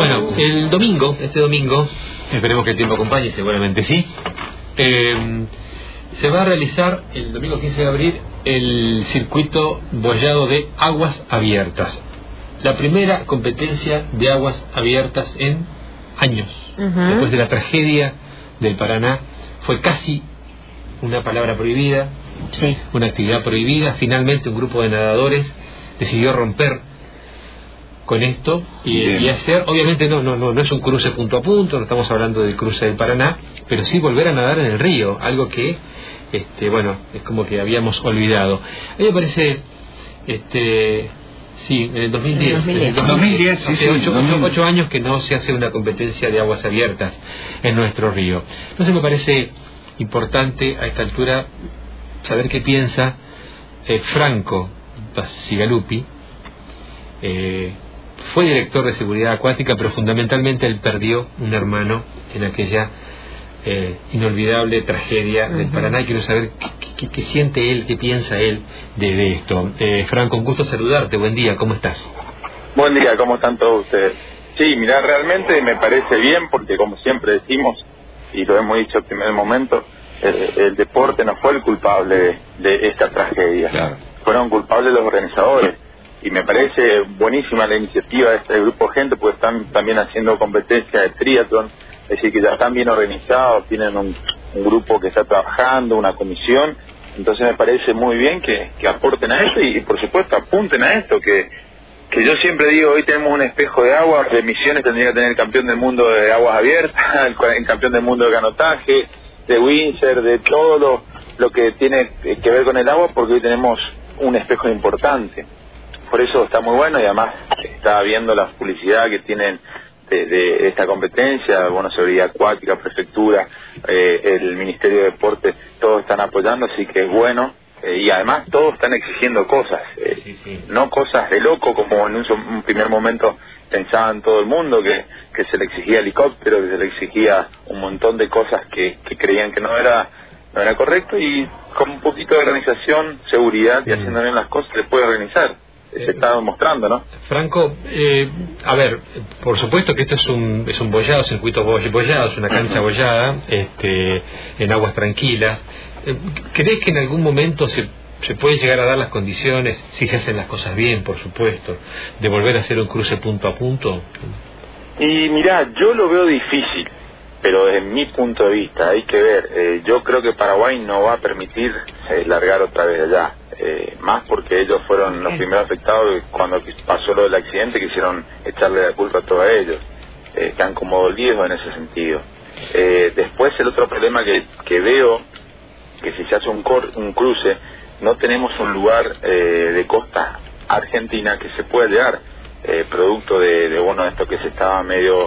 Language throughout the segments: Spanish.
Bueno, el domingo, este domingo, esperemos que el tiempo acompañe, seguramente sí, se va a realizar el domingo 15 de abril el circuito boyado de aguas abiertas. La primera competencia de aguas abiertas en años. Después de la tragedia del Paraná, fue casi una palabra prohibida, una actividad prohibida. Finalmente un grupo de nadadores decidió romper con esto y hacer, obviamente no es un cruce punto a punto, no estamos hablando del cruce del Paraná, pero sí volver a nadar en el río, algo que bueno, es como que habíamos olvidado. A mí me parece sí, en el 2010 hace 8 años que no se hace una competencia de aguas abiertas en nuestro río. Entonces me parece importante a esta altura saber qué piensa Franco Bacigalupi. Fue director de seguridad acuática, pero fundamentalmente él perdió un hermano en aquella inolvidable tragedia del Paraná, y quiero saber qué siente él, qué piensa él de esto. Franco, un gusto saludarte, buen día, ¿cómo estás? Buen día, ¿cómo están todos ustedes? Sí, mirá, realmente me parece bien, porque como siempre decimos, y lo hemos dicho en primer momento, el deporte no fue el culpable de esta tragedia. Claro. Fueron culpables los organizadores. Y me parece buenísima la iniciativa de este grupo de gente, porque están también haciendo competencia de triatlón, es decir, que ya están bien organizados, tienen un grupo que está trabajando, una comisión. Entonces me parece muy bien que aporten a esto y por supuesto apunten a esto, que yo siempre digo, hoy tenemos un espejo de agua, de Misiones tendría que tener el campeón del mundo de aguas abiertas, el campeón del mundo de canotaje, de windsurf, de todo lo que tiene que ver con el agua, porque hoy tenemos un espejo importante. Por eso está muy bueno, y además está viendo la publicidad que tienen de esta competencia, bueno, seguridad acuática, prefectura, el Ministerio de Deportes, todos están apoyando, así que es bueno, y además todos están exigiendo cosas, no cosas de loco como en un primer momento pensaban todo el mundo, que se le exigía helicóptero, que se le exigía un montón de cosas que creían que no era correcto, y con un poquito de organización, seguridad y haciendo bien las cosas se puede organizar. Se está demostrando, ¿no? Franco, a ver, por supuesto que esto es un boyado, circuito boyado, es una cancha boyada, en aguas tranquilas. ¿Crees que en algún momento se puede llegar a dar las condiciones, si se hacen las cosas bien, por supuesto, de volver a hacer un cruce punto a punto? Y mirá, yo lo veo difícil, pero desde mi punto de vista hay que ver. Yo creo que Paraguay no va a permitir largar otra vez allá. Más porque ellos fueron los primeros afectados cuando pasó lo del accidente, quisieron echarle la culpa a todos ellos. Están como dolidos en ese sentido. Después el otro problema que veo, que si se hace un cruce, no tenemos un lugar de costa argentina que se pueda llegar, producto de esto que se estaba medio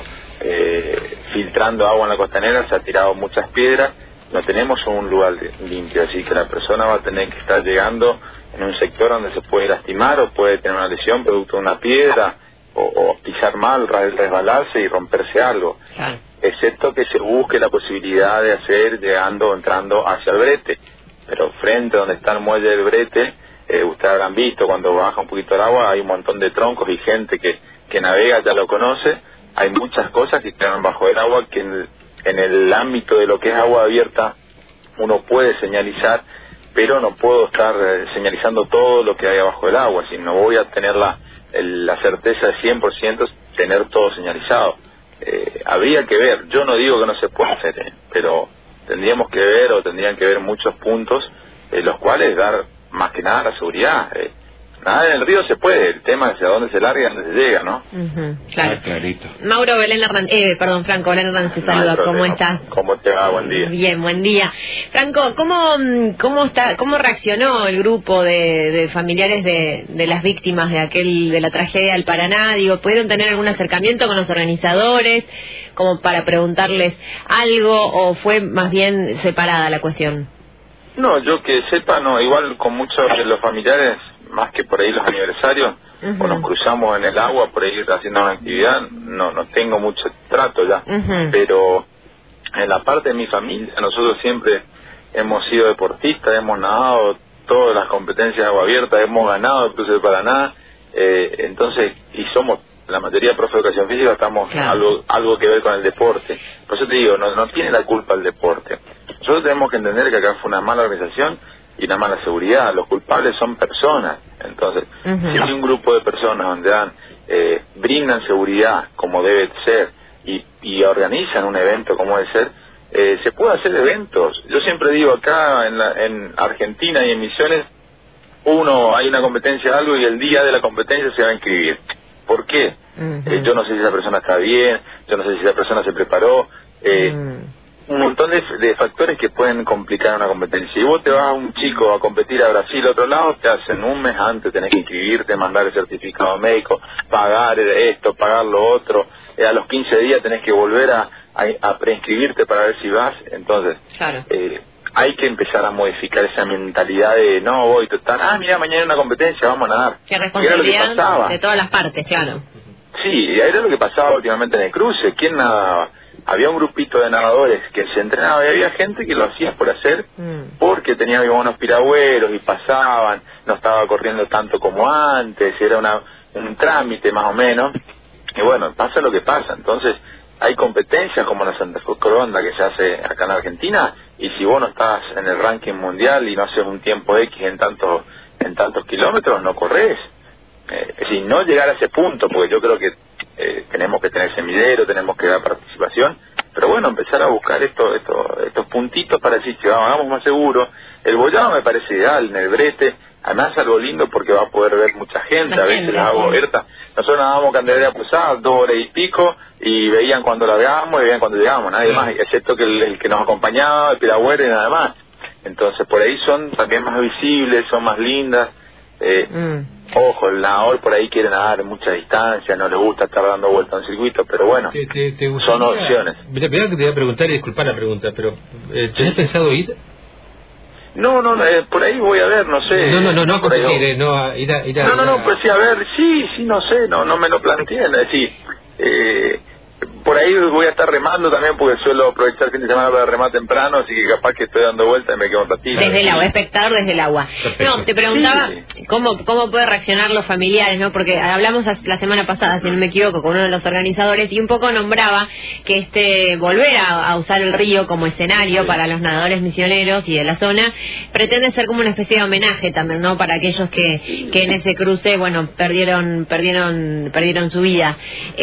filtrando agua en la costanera, se ha tirado muchas piedras. No tenemos un lugar limpio, así que la persona va a tener que estar llegando en un sector donde se puede lastimar o puede tener una lesión producto de una piedra o pisar mal, resbalarse y romperse algo. Claro. Excepto que se busque la posibilidad de hacer entrando hacia el brete. Pero frente a donde está el muelle del brete, ustedes habrán visto cuando baja un poquito el agua, hay un montón de troncos y gente que navega, ya lo conoce. Hay muchas cosas que quedan bajo el agua que en el ámbito de lo que es agua abierta uno puede señalizar, pero no puedo estar señalizando todo lo que hay abajo del agua, si no voy a tener la certeza de 100% tener todo señalizado. Habría que ver, yo no digo que no se pueda hacer, pero tendrían que ver muchos puntos, los cuales dar más que nada la seguridad. Nada, en el río se puede, el tema es a dónde se larga y a dónde se llega, ¿no? Claro. Clarito. Mauro Belén Hernández, Franco Belén Hernández, te saluda, ¿cómo estás? ¿Cómo te va? Buen día. Bien, buen día. Franco, ¿cómo reaccionó el grupo de familiares de las víctimas de la tragedia del Paraná? Digo, ¿pudieron tener algún acercamiento con los organizadores, como para preguntarles algo, o fue más bien separada la cuestión? No, yo que sepa, no, igual con muchos de los familiares, más que por ahí los aniversarios, o nos cruzamos en el agua por ahí haciendo una actividad, no tengo mucho trato ya, pero en la parte de mi familia, nosotros siempre hemos sido deportistas, hemos nadado todas las competencias de agua abierta, hemos ganado el Cruce del Paraná, entonces, y somos la mayoría de profes de educación física estamos algo que ver con el deporte. Por eso te digo, no tiene la culpa el deporte. Nosotros tenemos que entender que acá fue una mala organización y una mala seguridad. Los culpables son personas. Entonces, si hay un grupo de personas donde brindan seguridad como debe ser y organizan un evento como debe ser, se puede hacer eventos. Yo siempre digo, acá en Argentina y en Misiones, hay una competencia de algo y el día de la competencia se va a inscribir. ¿Por qué? Yo no sé si esa persona está bien, yo no sé si esa persona se preparó, un montón de factores que pueden complicar una competencia. Y vos te vas a un chico a competir a Brasil, a otro lado, te hacen un mes antes, tenés que inscribirte, mandar el certificado médico, pagar esto, pagar lo otro, a los 15 días tenés que volver a preinscribirte para ver si vas. Entonces, hay que empezar a modificar esa mentalidad de no voy total, mira, mañana hay una competencia, vamos a nadar. Qué responsabilidad de todas las partes, claro. Sí, era lo que pasaba últimamente en el cruce. ¿Quién nadaba? Había un grupito de nadadores que se entrenaba y había gente que lo hacía por hacer porque tenía buenos piragüeros y pasaban, no estaba corriendo tanto como antes, era un trámite más o menos. Y bueno, pasa lo que pasa. Entonces, hay competencias como la Santa Cruz Coronda que se hace acá en Argentina, y si vos no estás en el ranking mundial y no haces un tiempo X en tantos kilómetros, no corres. Es decir, no llegar a ese punto, porque yo creo que tenemos que tener semillero, tenemos que dar participación, pero bueno, empezar a buscar estos puntitos para decir que hagamos más seguro. El bollado me parece ideal, en el brete, además algo lindo porque va a poder ver mucha gente, a veces las hago abiertas. Nosotros nadábamos Candelaria Posada 2 horas y pico, y veían cuando largábamos y veían cuando llegábamos, nadie más, excepto que el que nos acompañaba, el piragüero y nada más. Entonces por ahí son también más visibles, son más lindas. Ojo, el nadador por ahí quiere nadar en mucha distancia, no le gusta estar dando vueltas en circuito, pero bueno, son opciones. Mira, primero que te voy a preguntar, y disculpar la pregunta, pero ¿tenés pensado ir? No, por ahí voy a ver, no sé. No, por ahí ir a... No, pues sí, a ver, sí, no sé, no me lo planteé, es decir, por ahí voy a estar remando también porque suelo aprovechar el fin de semana para remar temprano, así que capaz que estoy dando vueltas y me quedo un ratito. Desde el agua, espectador desde el agua. Perfecto. No, te preguntaba cómo puede reaccionar los familiares, ¿no? Porque hablamos la semana pasada, si no me equivoco, con uno de los organizadores y un poco nombraba que volver a usar el río como escenario para los nadadores misioneros y de la zona pretende ser como una especie de homenaje también, ¿no? Para aquellos que en ese cruce, bueno, perdieron su vida.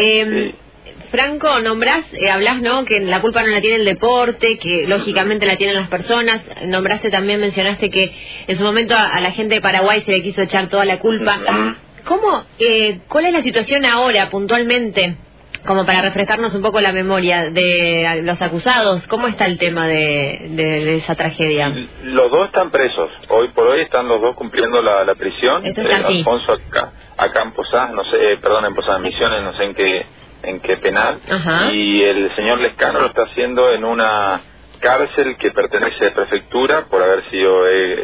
Franco, hablás, ¿no? Que la culpa no la tiene el deporte, que lógicamente la tienen las personas. Mencionaste que en su momento a la gente de Paraguay se le quiso echar toda la culpa. ¿Cuál es la situación ahora puntualmente? Como para refrescarnos un poco la memoria de los acusados, ¿cómo está el tema de esa tragedia? Los dos están presos. Hoy por hoy están los dos cumpliendo la prisión. Alfonso acá en Posadas, en Posadas Misiones, no sé en qué penal. Y el señor Lescano lo está haciendo en una cárcel que pertenece a prefectura por haber sido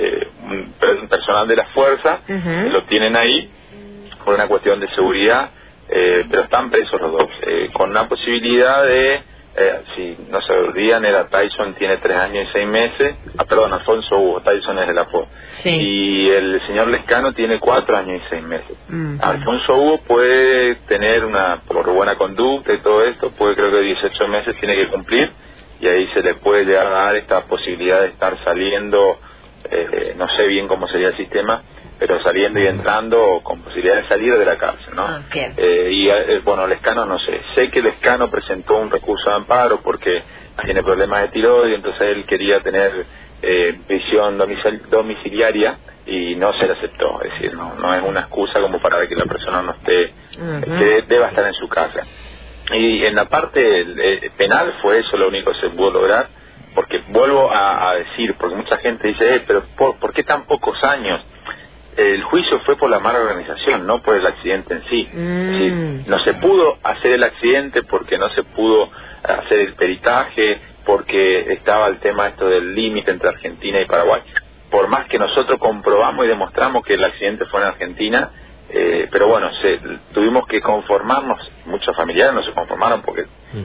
un personal de la fuerza. Lo tienen ahí por una cuestión de seguridad. Pero están presos los dos, con la posibilidad de, si no se olvidan, Tyson tiene 3 años y 6 meses, Alfonso Hugo, Tyson es de la FO, y el señor Lescano tiene 4 años y 6 meses. Alfonso Hugo puede tener por buena conducta y todo esto, creo que 18 meses tiene que cumplir, y ahí se le puede llegar a dar esta posibilidad de estar saliendo, no sé bien cómo sería el sistema, pero saliendo y entrando con posibilidad de salir de la cárcel, ¿no? Lescano no sé que Lescano presentó un recurso de amparo porque tiene problemas de tiroides, entonces él quería tener prisión domiciliaria y no se le aceptó, es decir, no es una excusa como para que la persona no esté, deba estar en su casa. Y en la parte penal fue eso lo único que se pudo lograr, porque vuelvo a decir, porque mucha gente dice, pero ¿por qué tan pocos años? El juicio fue por la mala organización, no por el accidente en sí. Es decir, no se pudo hacer el accidente porque no se pudo hacer el peritaje, porque estaba el tema del límite entre Argentina y Paraguay. Por más que nosotros comprobamos y demostramos que el accidente fue en Argentina, pero bueno, tuvimos que conformarnos. Muchos familiares no se conformaron porque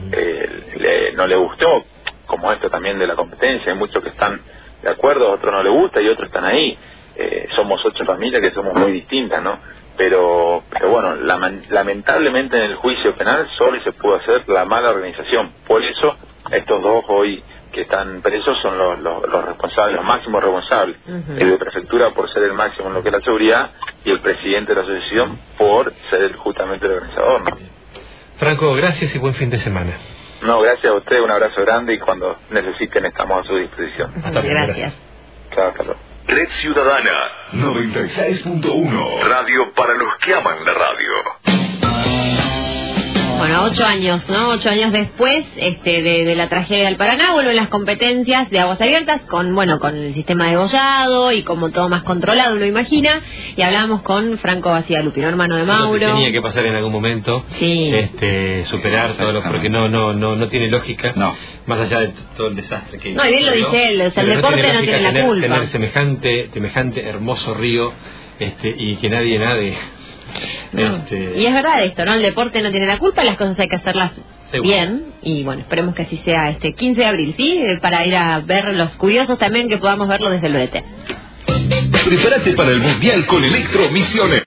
no le gustó, como esto también de la competencia. Hay muchos que están de acuerdo, a otros no les gusta y otros están ahí. Somos 8 familias que somos muy distintas, ¿no? pero bueno, lamentablemente en el juicio penal solo se pudo hacer la mala organización. Por eso estos dos hoy que están presos son los responsables, los máximos responsables. El de prefectura por ser el máximo en lo que es la seguridad y el presidente de la asociación por ser justamente el organizador, ¿no? Franco, gracias y buen fin de semana. No, gracias a usted, un abrazo grande y cuando necesiten estamos a su disposición. Gracias. Claro, hasta luego. Red Ciudadana 96.1, radio para los que aman la radio. Bueno, 8 años, ¿no? 8 años después de la tragedia del Paraná, vuelven las competencias de aguas abiertas con el sistema de bollado y como todo más controlado, uno imagina. Y hablábamos con Franco Bacigalupi, hermano de Mauro. Tenía que pasar en algún momento, sí. Superar todo lo, porque no tiene lógica, no. Más allá de todo el desastre que... No, y bien lo dice él, o sea, el deporte no tiene la culpa. Tener semejante hermoso río y que nadie nade. No. Y es verdad esto, ¿no? El deporte no tiene la culpa, las cosas hay que hacerlas bien y bueno, esperemos que así sea este 15 de abril, ¿sí? Para ir a ver los curiosos también, que podamos verlo desde el brete. Prepárate para el Mundial con Electromisiones.